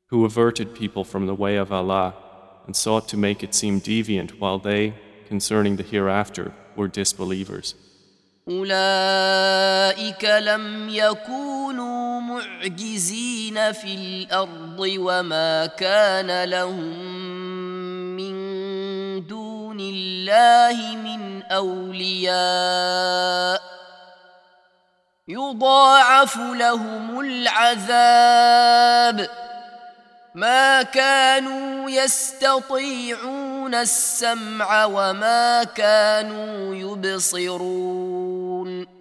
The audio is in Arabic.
who averted people from the way of Allah and sought to make it seem deviant while they, concerning the hereafter, were disbelievers. أولئك لم يكونوا معجزين في الأرض وما كان لهم من دون الله من أولياء يضاعف لهم العذاب ما كانوا يستطيعون السمع وما كانوا يبصرون